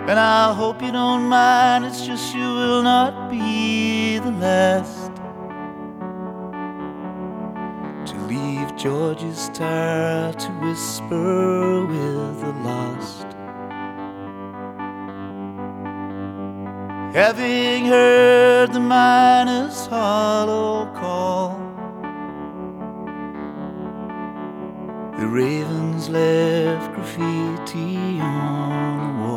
And I hope you don't mind, it's just you will not be the last to leave George's Tower to whisper with the lost. Having heard the miner's hollow call, the ravens left graffiti on the wall.